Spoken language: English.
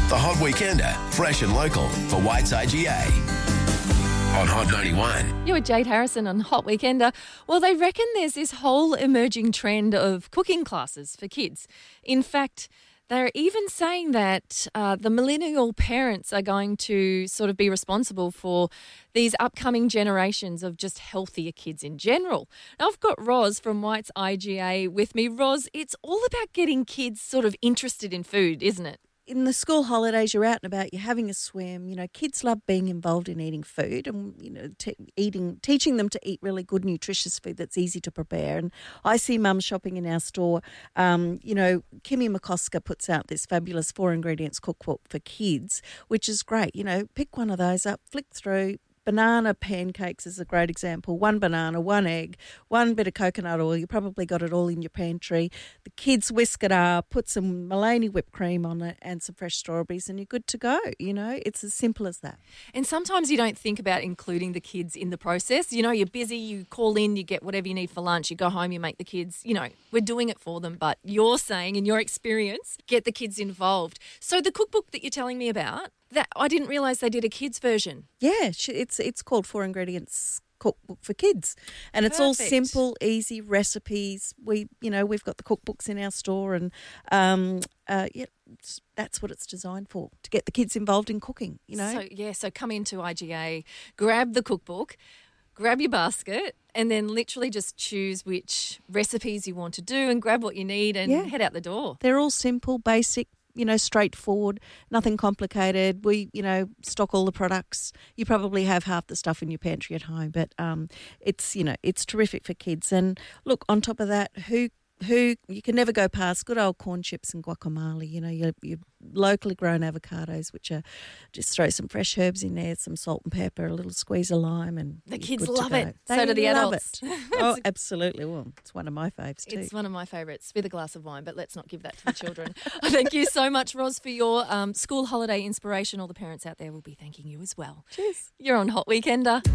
The Hot Weekender, fresh and local for White's IGA. On Hot 91. You're with Jade Harrison on Hot Weekender. Well, they reckon there's this whole emerging trend of cooking classes for kids. In fact, they're even saying that the millennial parents are going to sort of be responsible for these upcoming generations of just healthier kids in general. Now, I've got Roz from White's IGA with me. Roz, it's all about getting kids sort of interested in food, isn't it? In the school holidays, you're out and about, you're having a swim. You know, kids love being involved in eating food and, you know, teaching them to eat really good, nutritious food that's easy to prepare. And I see mums shopping in our store. You know, Kimmy McCosker puts out this fabulous 4-ingredients cookbook for kids, which is great. You know, pick one of those up, flick through. Banana pancakes is a great example. 1 banana, 1 egg, 1 bit of coconut oil. You probably got it all in your pantry. The kids whisk it up, put some Maloney whipped cream on it and some fresh strawberries and you're good to go. You know, it's as simple as that. And sometimes you don't think about including the kids in the process. You know, you're busy, you call in, you get whatever you need for lunch, you go home, you make the kids, you know, we're doing it for them. But you're saying, in your experience, get the kids involved. So the cookbook that you're telling me about, that I didn't realise they did a kids version. Yeah, it's called 4-ingredients cookbook for kids, and it's all simple, easy recipes. We've got the cookbooks in our store, and that's what it's designed for, to get the kids involved in cooking. You know, so come into IGA, grab the cookbook, grab your basket, and then literally just choose which recipes you want to do, and grab what you need, and head out the door. They're all simple, basic. You know, straightforward, nothing complicated. We, you know, stock all the products. You probably have half the stuff in your pantry at home, but it's, you know, it's terrific for kids. And look, on top of that, who you can never go past good old corn chips and guacamole. You know, your locally grown avocados, which are just throw some fresh herbs in there, some salt and pepper, a little squeeze of lime, and the kids love it. They so do the love adults. It. Oh, absolutely. Well, it's one of my faves too. It's one of my favourites with a glass of wine, but let's not give that to the children. Thank you so much, Roz, for your school holiday inspiration. All the parents out there will be thanking you as well. Cheers. You're on Hot Weekender.